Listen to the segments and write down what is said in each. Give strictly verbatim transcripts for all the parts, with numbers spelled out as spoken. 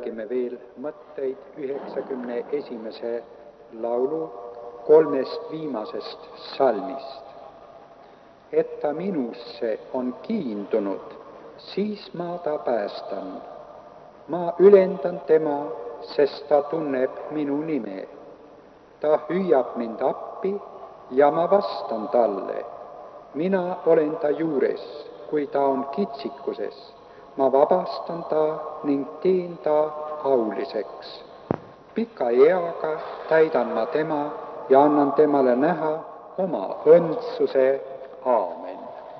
jälgime veel mõtteid üheksakümne esimese laulu kolmest viimasest salmist. Et ta minusse on kiindunud, siis ma ta päästan. Ma ülendan tema, sest ta tunneb minu nime. Ta hüüab mind appi ja ma vastan talle. Mina olen ta juures, kui ta on kitsikuses. Ma vabastan ta ning teen ta auliseks. Pika eaga täidan ma tema ja annan temale näha oma õndsuse. Aamen.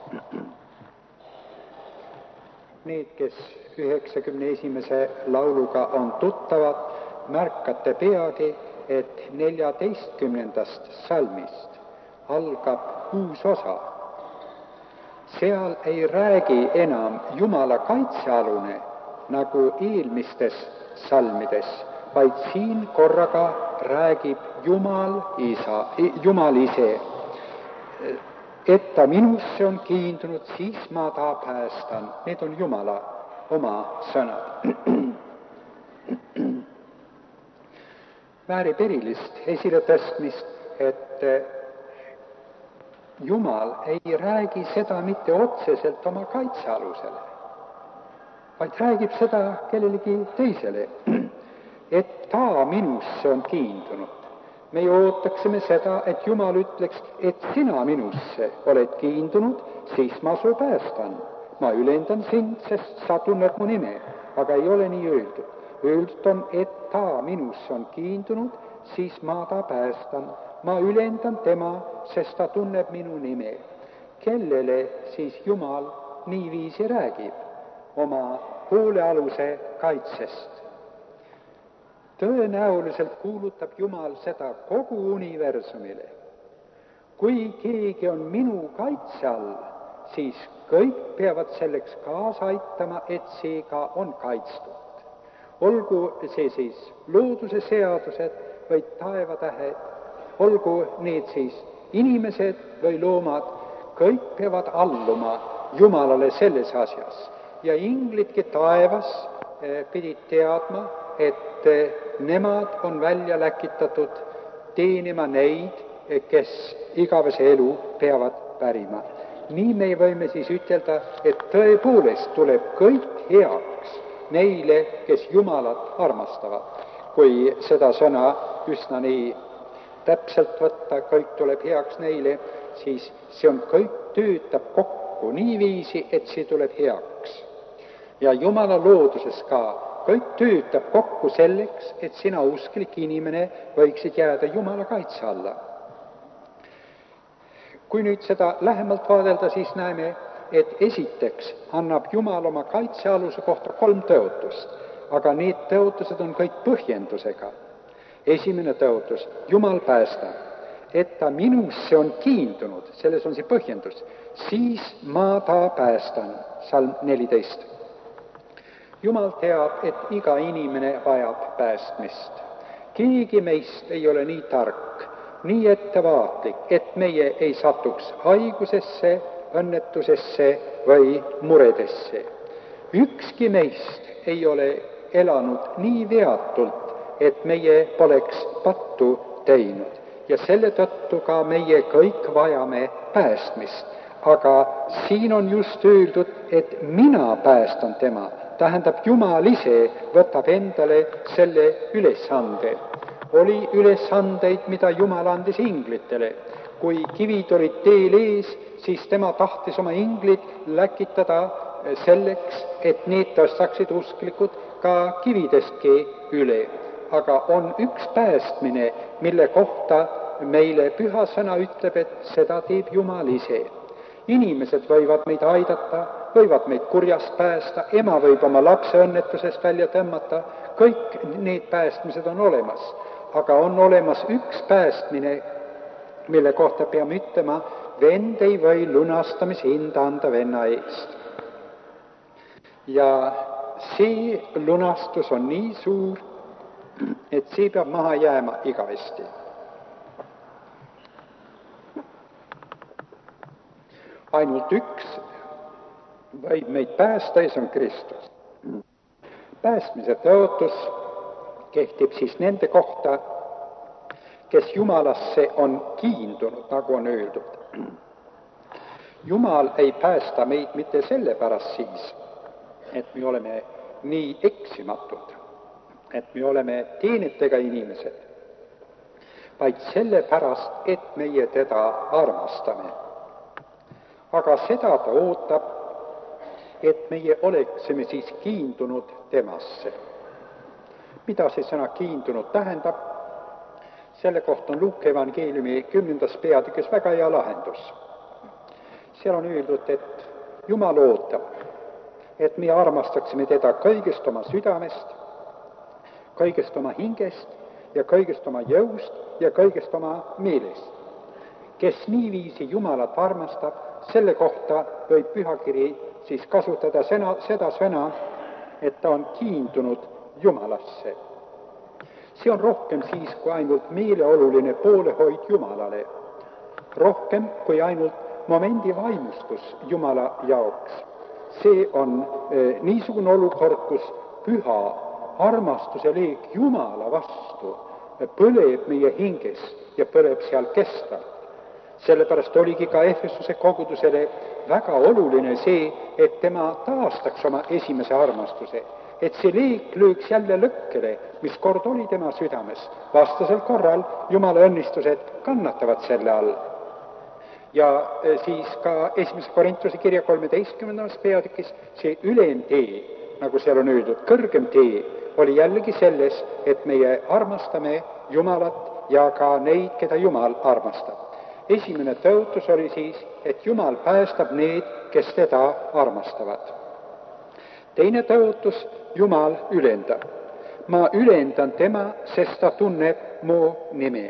Need, kes üheksakümne esimese lauluga on tuttavad, märkate peagi, et neljateistkümnendast salmist algab uus osa. Seal ei räägi enam Jumala kaitsealune nagu eelmistes salmides, vaid siin korraga räägib Jumal isa, Jumal ise. Et ta minusse on kiindunud, siis ma ta päästan. Need on Jumala oma sõnad. Väärib erilist esiletõstmist, et Jumal ei räägi seda mitte otseselt oma kaitsealusele, vaid räägib seda kellelegi teisele, et ta minusse on kiindunud. Me ootaksime seda, et Jumal ütleks, et sina minusse oled kiindunud, siis ma su päästan. Ma ülendan sind, sest sa tunned mu nime, aga ei ole nii öeldud. Öeldud on, et ta minusse on kiindunud, siis ma ta päästan. Ma ülendan tema, sest ta tunneb minu nime. Kellele siis Jumal niiviisi räägib oma hoolealuse kaitsest? Tõenäoliselt kuulutab Jumal seda kogu universumile. Kui keegi on minu kaitse all, siis kõik peavad selleks kaasa aitama, et see ka on kaitstud. Olgu see siis looduse seadused või taevatähed, olgu need siis inimesed või loomad, kõik peavad alluma Jumalale selles asjas. Ja inglidki taevas pidid teadma, et nemad on välja läkitatud teenima neid, kes igavese elu peavad pärima. Nii me võime siis ütelda, et tõepoolest tuleb kõik heaks neile, kes Jumalat armastavad. Kui seda sõna üsna nii täpselt võtta, kõik tuleb heaks neile, siis see on kõik töötab kokku niiviisi, et see tuleb heaks. Ja Jumala looduses ka kõik töötab kokku selleks, et sina usklik inimene võiksid jääda Jumala kaitse alla. Kui nüüd seda lähemalt vaadelda, siis näeme, et esiteks annab Jumal oma kaitsealuse kohta kolm tõotust, aga need tõotused on kõik põhjendusega. Esimene tõotus, Jumal päästab, et ta minusse on kiindunud, selles on see põhjendus, siis ma ta päästan, salm neliteist. Jumal teab, et iga inimene vajab päästmist. Keegi meist ei ole nii tark, nii ettevaatlik, et meie ei satuks haigusesse, õnnetusesse või muredesse. Ükski meist ei ole elanud nii veatult, et meie poleks pattu teinud. Ja selle tõttu ka meie kõik vajame päästmist. Aga siin on just öeldud, et mina päästan tema. Tähendab, Jumal ise võtab endale selle ülesande. Oli ülesandeid, mida Jumal andis inglitele. Kui kivid olid teel ees, siis tema tahtis oma inglid läkitada selleks, et need tõstaksid usklikud ka kividestki üle. Aga on üks päästmine, mille kohta meile püha sõna ütleb, et seda teeb Jumal ise. Inimesed võivad meid aidata, võivad meid kurjast päästa, ema võib oma lapse õnnetusest välja tõmmata, kõik need päästmised on olemas. Aga on olemas üks päästmine, mille kohta peame ütlema, vend ei või lunastamishinda anda venna eest. Ja see lunastus on nii suur, et see peab maha jääma igavesti. Ainult üks võib meid päästa ja see on Kristus. Päästmise tõotus kehtib siis nende kohta, kes Jumalasse on kiindunud, nagu on öeldud. Jumal ei päästa meid mitte sellepärast siis, et me oleme nii eksimatud, et me oleme teenetega inimesed, vaid sellepärast, et meie teda armastame. Aga seda ta ootab, et meie oleksime siis kiindunud temasse. Mida see sõna kiindunud tähendab? Selle kohta on Luuke evangeeliumi kümnendas peatükis väga hea lahendus. Seal on öeldud, et Jumal ootab, et me armastaksime teda kõigest oma südamest, kõigest oma hingest ja kõigest oma jõust ja kõigest oma meelest. Kes niiviisi Jumalat armastab, selle kohta võib pühakiri siis kasutada sõna, seda sõna, et ta on kiindunud Jumalasse. See on rohkem siis kui ainult meeleoluline poolehoid Jumalale, rohkem kui ainult momendi vaimustus Jumala jaoks. See on eh, niisugune olukord, kus püha armastuse leek Jumala vastu põleb meie hinges ja põleb seal kestvalt. Sellepärast oligi ka Efesuse kogudusele väga oluline see, et tema taastaks oma esimese armastuse, et see leek lööks jälle lõkkele, mis kord oli tema südames. Vastasel korral Jumala õnnistused kannatavad selle all. Ja siis ka esimese Korintuse kirja kolmeteistkümnendas peatükis see ülem tee, nagu seal on öeldud, kõrgem tee, oli jällegi selles, et meie armastame Jumalat ja ka neid, keda Jumal armastab. Esimene tõotus oli siis, et Jumal päästab need, kes teda armastavad. Teine tõotus, Jumal ülendab. Ma ülendan tema, sest ta tunneb mu nime.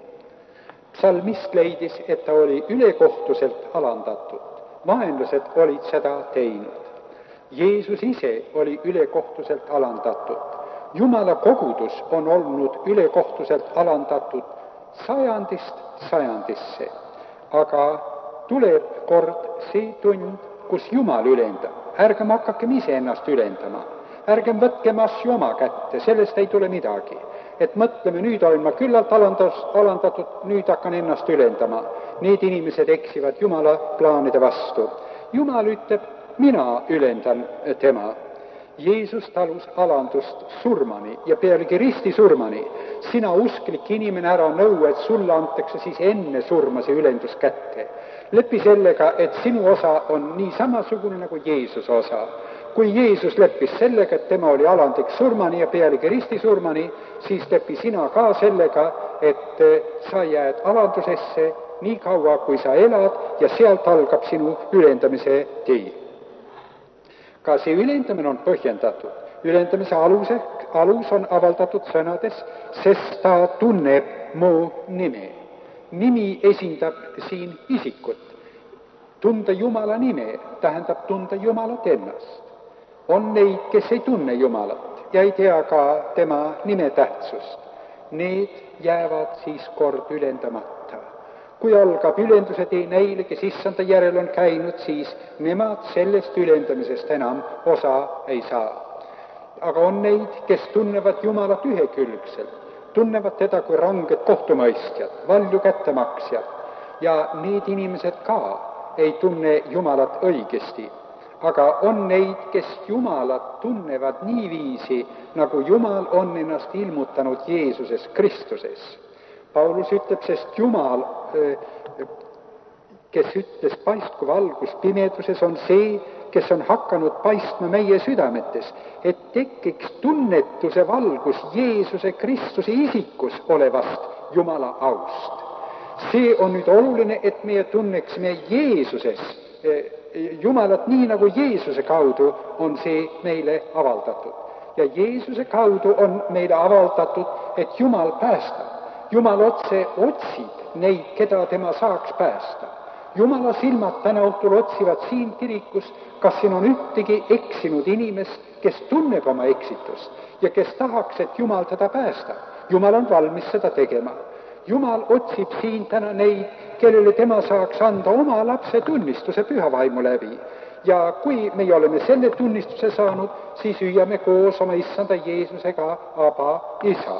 Psalmist leidis, et ta oli ülekohtuselt alandatud. Vaenlased olid seda teinud. Jeesus ise oli ülekohtuselt alandatud. Jumala kogudus on olnud ülekohtuselt alandatud sajandist sajandisse. Aga tuleb kord see tund, kus Jumal ülendab. Ärgem hakakem ise ennast ülendama. Ärgem võtkem asju oma kätte, sellest ei tule midagi. Et mõtleme, nüüd olen ma küllalt alandatud, nüüd hakkan ennast ülendama. Need inimesed eksivad Jumala plaanide vastu. Jumal ütleb, mina ülendan tema. Jeesus talus alandust surmani ja pealegi risti surmani. Sina usklik inimene ära nõu, et sulle antakse siis enne surma see ülendus kätte. Lepi sellega, et sinu osa on nii samasugune nagu Jeesuse osa. Kui Jeesus leppis sellega, et tema oli alandik surmani ja pealegi risti surmani, siis lepi sina ka sellega, et sa jääd alandusesse nii kaua, kui sa elad ja sealt algab sinu ülendamise tee. Ka see ülendamine on põhjendatud. Ülendamise aluse, alus on avaldatud sõnades, sest ta tunneb mu nime. Nimi esindab siin isikut. Tunda Jumala nime tähendab tunda Jumalat ennast. On neid, kes ei tunne Jumalat ja ei tea ka tema nime tähtsust. Need jäävad siis kord ülendamata. Kui algab ülenduse tee neile, kes issanda järel on käinud, siis nemad sellest ülendamisest enam osa ei saa. Aga on neid, kes tunnevad Jumalat ühekülgselt, tunnevad teda kui ranget kohtumõistjat, valju kättemaksjat, ja need inimesed ka ei tunne Jumalat õigesti. Aga on neid, kes Jumalat tunnevad niiviisi, nagu Jumal on ennast ilmutanud Jeesuses Kristuses. Paulus ütleb, sest Jumal, kes ütles, paistku valgus pimeduses, on see, kes on hakanud paistma meie südametes, et tekiks tunnetuse valgus Jeesuse Kristuse isikus olevast Jumala aust. See on nüüd oluline, et meie tunneksime Jeesuses Jumalat nii, nagu Jeesuse kaudu on see meile avaldatud. Ja Jeesuse kaudu on meile avaldatud, et Jumal päästab. Jumal otse otsib neid, keda tema saaks päästa. Jumala silmad täna õhtul otsivad siin kirikus, kas siin on ühtegi eksinud inimest, kes tunneb oma eksitust ja kes tahaks, et Jumal teda päästab. Jumal on valmis seda tegema. Jumal otsib siin täna neid, kellele tema saaks anda oma lapse tunnistuse püha vaimu läbi. ja kui meie oleme selle tunnistuse saanud, siis hüüame koos oma issanda Jeesusega Aba, isa.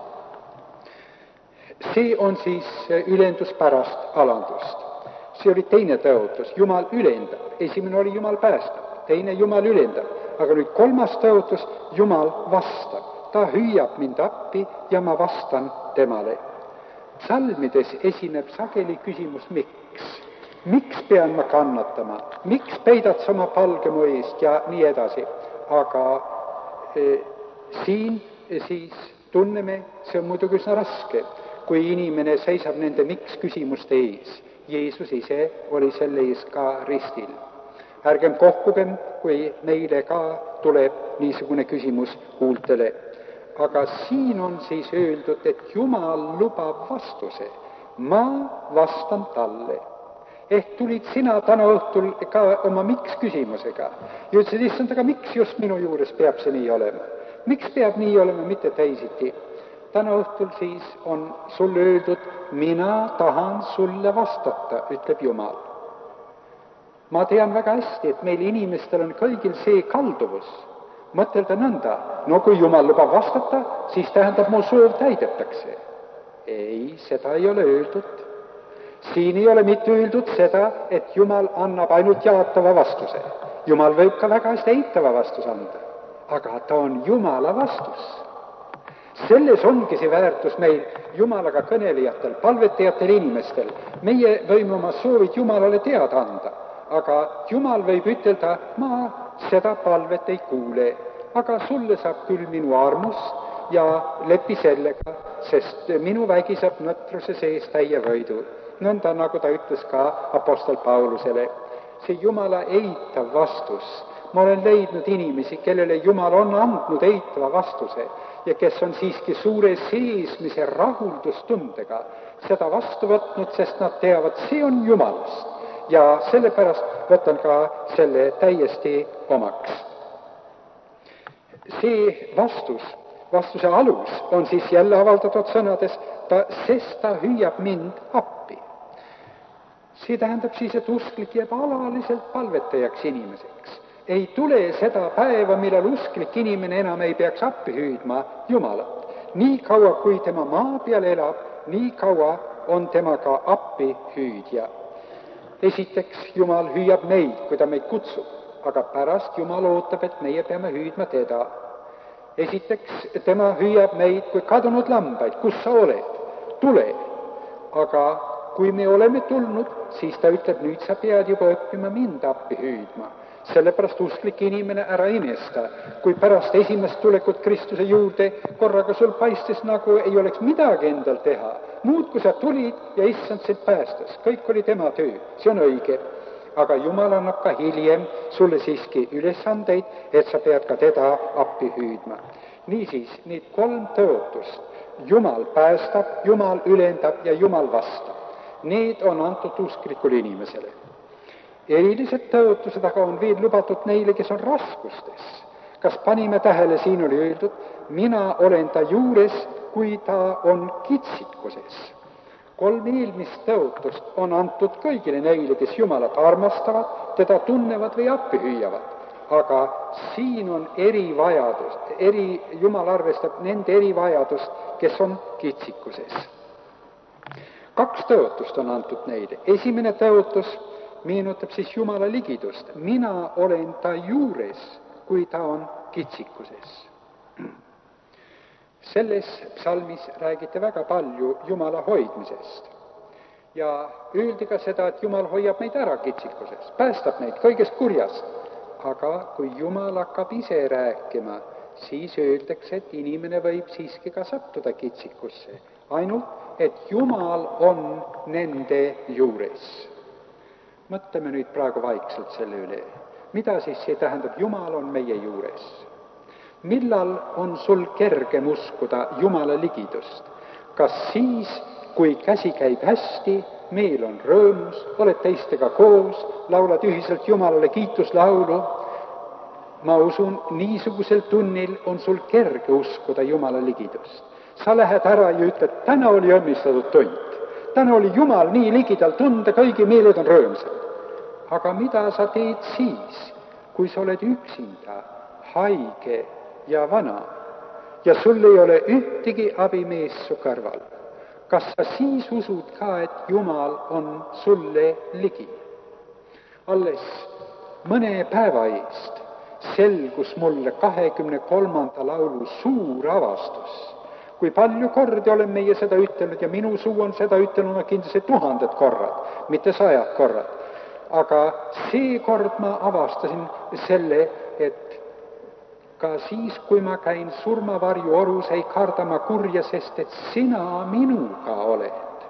See on siis ülendus pärast alandust. See oli teine tõotus, Jumal ülendab. Esimene oli Jumal päästab, teine Jumal ülendab. Aga nüüd kolmas tõotus, Jumal vastab. Ta hüüab mind appi ja ma vastan temale. Salmides esineb sageli küsimus, miks? Miks pean ma kannatama? Miks peidad sa oma palge mu eest ja nii edasi? Aga e, siin siis tunneme, see on muidugi üsna raske, kui inimene seisab nende miks küsimuste ees. Jeesus ise oli selle ees ka ristil. Ärgem kohkugem, kui meile ka tuleb niisugune küsimus huultele. Aga siin on siis öeldud, et Jumal lubab vastuse. Ma vastan talle. Ehk tulid sina täna õhtul ka oma miks küsimusega. Ja ütlesid, issand, aga miks just minu juures peab see nii olema? Miks peab nii olema, mitte teisiti? Täna õhtul siis on sulle öeldud, mina tahan sulle vastata, ütleb Jumal. Ma tean väga hästi, et meil inimestel on kõigil see kalduvus. Mõtelda nõnda, no kui Jumal lubab vastata, siis tähendab mu soov täidetakse. Ei, seda ei ole öeldud. Siin ei ole mitte öeldud seda, et Jumal annab ainult jaatava vastuse. Jumal võib ka väga hästi eitava vastus anda, aga ta on Jumala vastus. Selles ongi see väärtus meil Jumalaga kõnelijatel, palvetajatel inimestel. Meie võime oma soovid Jumalale teada anda, aga Jumal võib ütelda, ma seda palvet ei kuule, aga sulle saab küll minu armust ja lepi sellega, sest minu vägi saab nõtruse sees täie võidu. Nõnda, nagu ta ütles ka apostel Paulusele. See Jumala eitav vastus. Ma olen leidnud inimesi, kellele Jumal on andnud eitava vastuse ja kes on siiski suure seesmise rahuldustundega seda vastu võtnud, sest nad teavad, see on Jumalast. Ja sellepärast võtan ka selle täiesti omaks. See vastus, vastuse alus on siis jälle avaldatud sõnades, ta, sest ta hüüab mind appi. See tähendab siis, et usklik jääb alaliselt palvetajaks inimeseks. Ei tule seda päeva, millal usklik inimene enam ei peaks appi hüüdma Jumalat. Nii kaua, kui tema maa peal elab, nii kaua on temaga appi hüüdja. Esiteks, Jumal hüüab meid, kui ta meid kutsub, aga pärast Jumal ootab, et meie peame hüüdma teda. Esiteks, tema hüüab meid kui kadunud lambaid, kus sa oled, tule. Aga kui me oleme tulnud, siis ta ütleb, nüüd sa pead juba õppima mind appi hüüdma. Sellepärast usklik inimene ära imesta, kui pärast esimest tulekut Kristuse juurde korraga sul paistis, nagu ei oleks midagi endal teha. Muud, kui sa tulid ja issand sind päästas, kõik oli tema töö, see on õige. Aga Jumal annab ka hiljem sulle siiski ülesandeid, et sa pead ka teda appi hüüdma. Niisiis, need kolm tõotust, Jumal päästab, Jumal ülendab ja Jumal vastab. Need on antud usklikule inimesele. Erilised tõotused aga on veel lubatud neile, kes on raskustes. Kas panime tähele, siin oli öeldud, mina olen ta juures, kui ta on kitsikuses. Kolm eelmist tõotust on antud kõigile neile, kes Jumalat armastavad, teda tunnevad või appi hüüavad. Aga siin on erivajadus, eri, Jumal arvestab nende erivajadust, kes on kitsikuses. Kaks tõotust on antud neile. Esimene tõotus meenutab siis Jumala ligidust. Mina olen ta juures, kui ta on kitsikuses. Selles psalmis räägite väga palju Jumala hoidmisest. Ja öeldi ka seda, et Jumal hoiab meid ära kitsikuses, päästab meid kõigest kurjast. Aga kui Jumal hakkab ise rääkima, siis öeldakse, et inimene võib siiski ka sattuda kitsikusse. Ainult, et Jumal on nende juures. Mõtleme nüüd praegu vaikselt selle üle. Mida siis see tähendab, Jumal on meie juures? Millal on sul kergem uskuda Jumala ligidust? Kas siis, kui käsi käib hästi, meel on rõõmus, oled teistega koos, laulad ühiselt Jumalale kiituslaulu? Ma usun, niisugusel tunnil on sul kerge uskuda Jumala ligidust. Sa lähed ära ja ütled, täna oli õnnistatud tund. Täna oli Jumal nii ligidal tunda, kõigi meeled on rõõmsad. aga mida sa teed siis, kui sa oled üksinda, haige ja vana ja sul ei ole ühtegi abimeest su kõrval? Kas sa siis usud ka, et Jumal on sulle ligi? Alles mõne päeva eest selgus mulle kahekümne kolmanda laulu suur avastus. Kui palju kordi olen meie seda ütelnud ja minu suu on seda ütelnud kindlasti tuhanded korrad, mitte sajad korrad. Aga seekord ma avastasin selle, et ka siis, kui ma käin surmavarju orus, ei karda ma kurja, sest et sina minuga oled.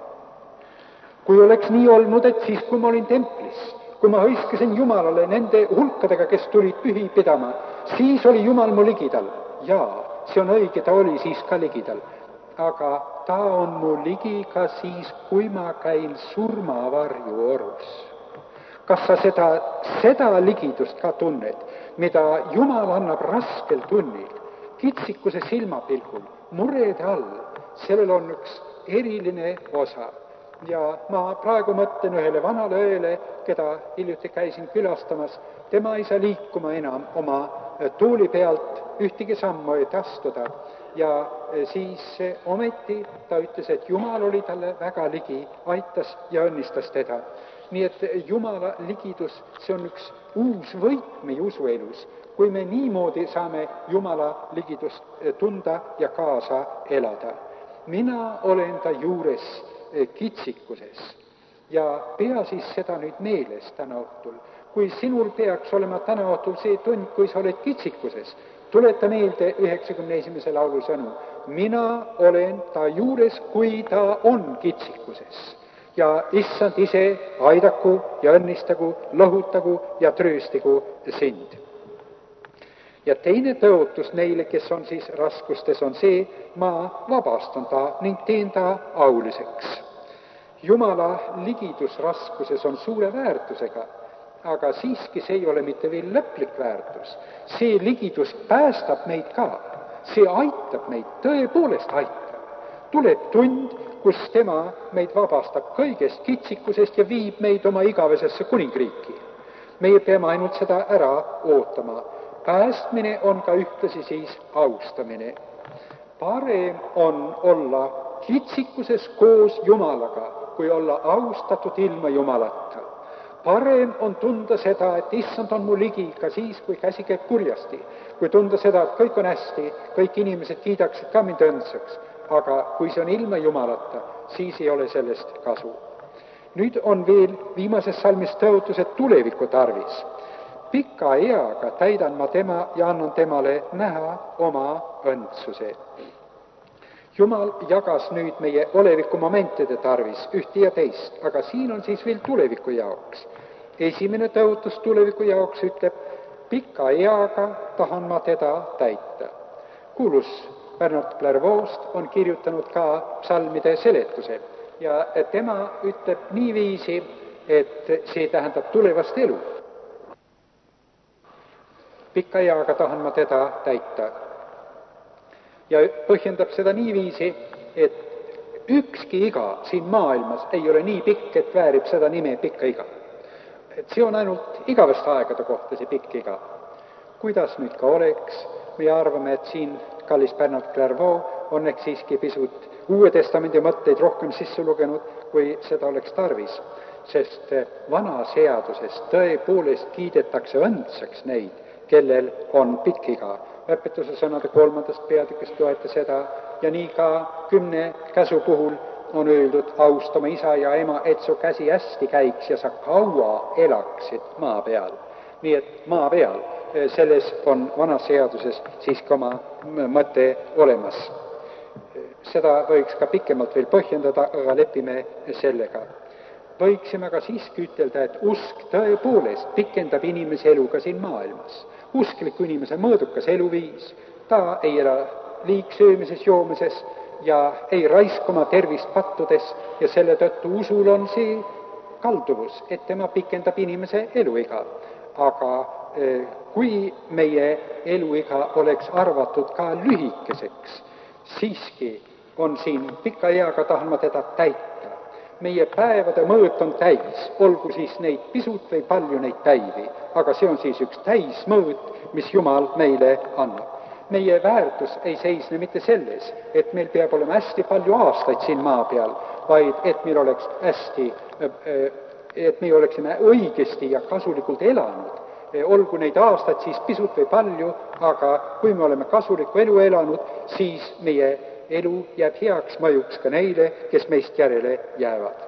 Kui oleks nii olnud, et siis, kui ma olin templis, kui ma hõiskasin Jumalale nende hulkadega, kes tulid pühi pidama, siis oli Jumal mu ligidal. Jaa, see on õige, ta oli siis ka ligidal. Aga ta on mu ligi ka siis, kui ma käin surmavarju orus. Kas sa seda, seda ligidust ka tunned, mida Jumal annab raskel tunnil, kitsikuse silmapilgul, murede all, sellel on üks eriline osa. Ja ma praegu mõtlen ühele vanale õele, keda hiljuti käisin külastamas, tema ei saa liikuma enam oma tuuli pealt ühtegi sammu et astuda. Ja siis ometi ta ütles, et Jumal oli talle väga ligi, aitas ja õnnistas teda. Nii et Jumala ligidus, see on üks uus võit meie usuelus, kui me niimoodi saame Jumala ligidust tunda ja kaasa elada. Mina olen ta juures kitsikuses ja pea siis seda nüüd meeles täna õhtul. Kui sinul peaks olema täna õhtul see tund, kui sa oled kitsikuses, tuleta meelde üheksakümne esimese laulu sõnu. Mina olen ta juures, kui ta on kitsikuses. Ja issand ise aidaku ja õnnistagu, lõhutagu ja trööstigu sind. Ja teine tõotus neile, kes on siis raskustes, on see, ma vabastan ta ning teen ta auliseks. Jumala ligidus raskuses on suure väärtusega, aga siiski see ei ole mitte veel lõplik väärtus. See ligidus päästab meid ka, see aitab meid, tõepoolest aitab. Tuleb tund, kus tema meid vabastab kõigest kitsikusest ja viib meid oma igavesesse kuningriiki. Meie peame ainult seda ära ootama. Päästmine on ka ühtlasi siis austamine. Parem on olla kitsikuses koos Jumalaga, kui olla austatud ilma Jumalata. Parem on tunda seda, et issand on mu ligi ka siis, kui käsi käib kurjasti. Kui tunda seda, et kõik on hästi, kõik inimesed kiidaksid ka mind õndsaks. Aga kui see on ilma Jumalata, siis ei ole sellest kasu. Nüüd on veel viimases salmis tõotused tuleviku tarvis. Pika eaga täidan ma tema ja annan temale näha oma õndsuse. Jumal jagas nüüd meie oleviku momentide tarvis ühte ja teist, aga siin on siis veel tuleviku jaoks. Esimene tõotus tuleviku jaoks ütleb, pika eaga tahan ma teda täita. Kuulus Bernard Clairvaux'st on kirjutanud ka psalmide seletuse ja tema ütleb niiviisi, et see tähendab tulevast elu. Pika eaga tahan ma teda täita. Ja põhjendab seda niiviisi, et ükski iga siin maailmas ei ole nii pikk, et väärib seda nime pikka iga. Et see on ainult igavest aegade kohta see pikk iga. Kuidas nüüd ka oleks, me arvame, et siin kallis Bernard Clairvaux on ehk siiski pisut Uue Testamendi mõtteid rohkem sisse lugenud, kui seda oleks tarvis, sest vana seaduses tõepoolest kiidetakse õndsaks neid, kellel on pikk iga. Õpetuse sõnade kolmandast peatükist loete seda ja nii ka kümne käsu puhul on öeldud austama isa ja ema, et su käsi hästi käiks ja sa kaua elaksid maa peal. Nii et maa peal, selles on vanas seaduses siiski oma mõte olemas. Seda võiks ka pikemalt veel põhjendada, aga lepime sellega. Võiksime ka siiski ütelda, et usk tõepoolest pikendab inimese elu ka siin maailmas. Uskliku inimese mõõdukas eluviis, ta ei ela liigsöömises, joomises ja ei raiskuma tervist pattudes ja selle tõttu usul on see kalduvus, et tema pikendab inimese eluiga. Aga kui meie eluiga oleks arvatud ka lühikeseks, siiski on siin pika eaga tahan ma teda täita. meie päevade mõõt on täis, olgu siis neid pisut või palju neid päivi, aga see on siis üks täismõõt, mis Jumal meile annab. Meie väärtus ei seisne mitte selles, et meil peab olema hästi palju aastaid siin maa peal, vaid et meil oleks hästi, et me oleksime õigesti ja kasulikult elanud. Olgu neid aastaid siis pisut või palju, aga kui me oleme kasulikku elu elanud, siis meie elu jääb heaks mõjuks ka neile, kes meist järele jäävad.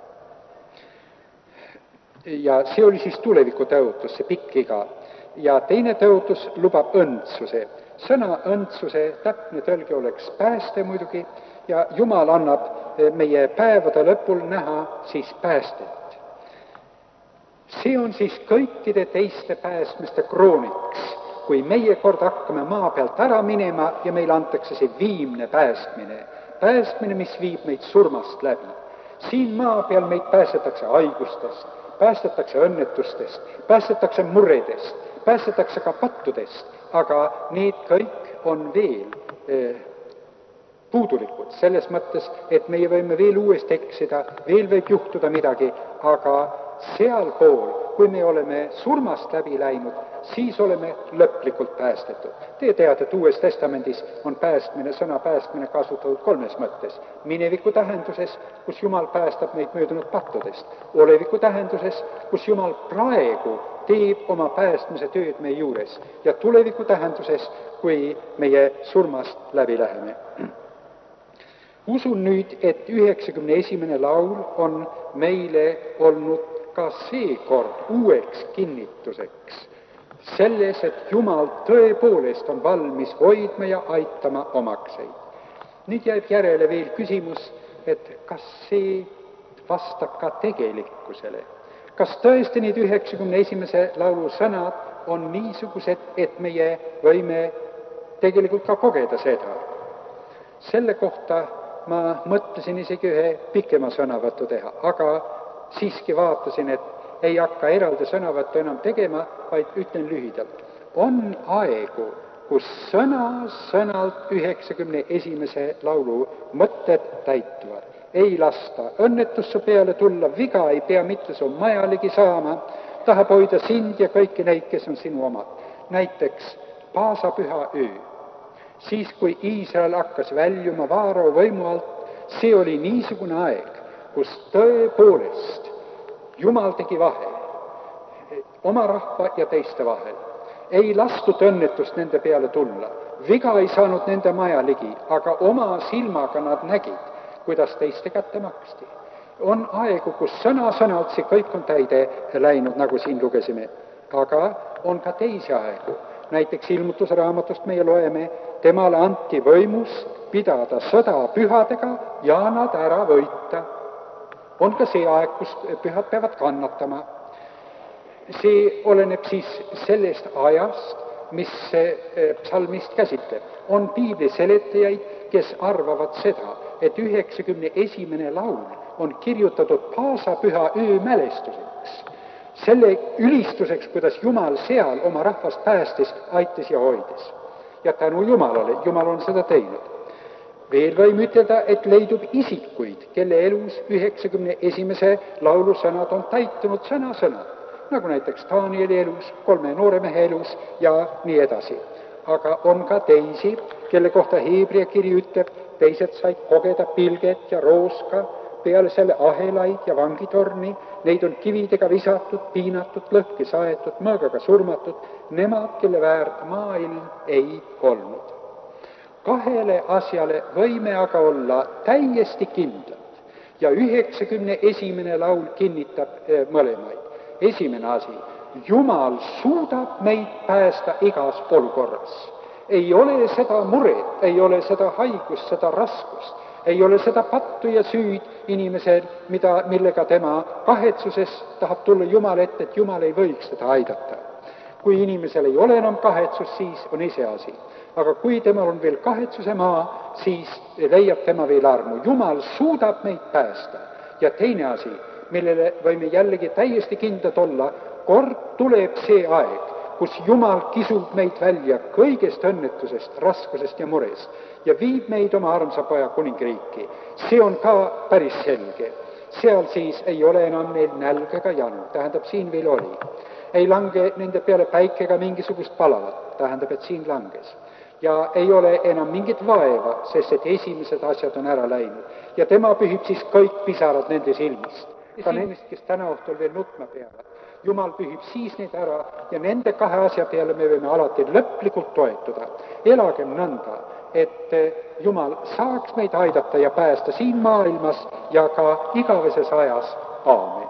Ja see oli siis tuleviku tõotus, see pikk iga. Ja teine tõotus lubab õndsuse. Sõna õndsuse täpne tõlge oleks pääste muidugi, ja Jumal annab meie päevade lõpul näha siis päästet. See on siis kõikide teiste päästmiste krooniks, kui meie kord hakkame maa pealt ära minema ja meile antakse see viimne päästmine, päästmine, mis viib meid surmast läbi. Siin maa peal meid päästetakse haigustest, päästetakse õnnetustest, päästetakse muredest, päästetakse ka pattudest, aga need kõik on veel eh, puudulikud, selles mõttes, et meie võime veel uuesti eksida, veel võib juhtuda midagi, aga sealpool, kui me oleme surmast läbi läinud, siis oleme lõplikult päästetud. Te teate, et Uues Testamendis on päästmine, sõna päästmine kasutatud kolmes mõttes. Mineviku tähenduses, kus Jumal päästab meid möödunud pattudest. Oleviku tähenduses, kus Jumal praegu teeb oma päästmise tööd meie juures. Ja tuleviku tähenduses, kui meie surmast läbi läheme. Usun nüüd, et üheksakümne esimene laul on meile olnud ka seekord uueks kinnituseks selles, et Jumal tõepoolest on valmis hoidma ja aitama omakseid. Nüüd jääb järele veel küsimus, et kas see vastab ka tegelikkusele. Kas tõesti need üheksakümne esimese laulu sõnad on niisugused, et meie võime tegelikult ka kogeda seda. Selle kohta ma mõtlesin isegi ühe pikema sõnavõttu teha, aga siiski vaatasin, et ei hakka eraldi sõnavõttu enam tegema, vaid ütlen lühidalt. On aegu, kus sõna-sõnalt üheksakümne esimese laulu mõtted täituvad. Ei lasta õnnetusse peale tulla, viga ei pea mitte su majaligi saama, tahab hoida sind ja kõiki neid, kes on sinu omad. Näiteks paasapüha öö. Siis, kui Iisrael hakkas väljuma Vaarao võimu alt, see oli niisugune aeg, kus tõepoolest Jumal tegi vahe oma rahva ja teiste vahel. Ei lastud õnnetust nende peale tulla. Viga ei saanud nende maja ligi, aga oma silmaga nad nägid, kuidas teiste kätte maksti. On aegu, kus sõna-sõnalt see kõik on täide läinud, nagu siin lugesime. Aga on ka teisi aegu. Näiteks ilmutusraamatust meie loeme, temale anti võimus pidada sõda pühadega ja nad ära võita. On ka see aeg, kus pühad peavad kannatama. See oleneb siis sellest ajast, mis see psalmist käsitleb. On piibli seletajaid, kes arvavad seda, et üheksakümne esimene laul on kirjutatud paasapüha öö mälestuseks. Selle ülistuseks, kuidas Jumal seal oma rahvast päästis, aitas ja hoidis. Ja tänu Jumalale, Jumal on seda teinud. Veel võime ütelda, et leidub isikuid, kelle elus üheksakümne esimese laulu sõnad on täitunud sõna-sõnad, nagu näiteks Danieli elus, kolme noore mehe elus ja nii edasi. Aga on ka teisi, kelle kohta Heebrea kiri ütleb, teised said kogeda pilget ja rooska, peale selle ahelaid ja vangitorni, neid on kividega visatud, piinatud, lõhki saetud, mõõgaga surmatud, nemad, kelle väärt maailm ei olnud. Kahele asjale võime aga olla täiesti kindlad ja üheksakümne esimene laul kinnitab mõlemaid. Esimene asi, Jumal suudab meid päästa igas olukorras. Ei ole seda muret, ei ole seda haigust, seda raskust, ei ole seda pattu ja süüd inimesel, mida, millega tema kahetsuses tahab tulla Jumal ette, et Jumal ei võiks teda aidata. Kui inimesel ei ole enam kahetsus, siis on iseasi. Aga kui temal on veel kahetsuse maa, siis leiab tema veel armu. Jumal suudab meid päästa. Ja teine asi, millele võime jällegi täiesti kindlad olla, kord tuleb see aeg, kus Jumal kisub meid välja kõigest õnnetusest, raskusest ja murest ja viib meid oma armsa poja kuningriiki. See on ka päris selge. seal siis ei ole enam neil nälg ega janu, tähendab, siin veel oli. Ei lange nende peale päike ega mingisugust palavat, tähendab, et siin langes. Ja ei ole enam mingit vaeva, sest et esimesed asjad on ära läinud. Ja tema pühib siis kõik pisarad nende silmist. Ka nendest, kes täna õhtul veel nutma peavad. Jumal pühib siis neid ära ja nende kahe asja peale me võime alati lõplikult toetuda. Elagem nõnda, et Jumal saaks meid aidata ja päästa siin maailmas ja ka igaveses ajas. Aamen.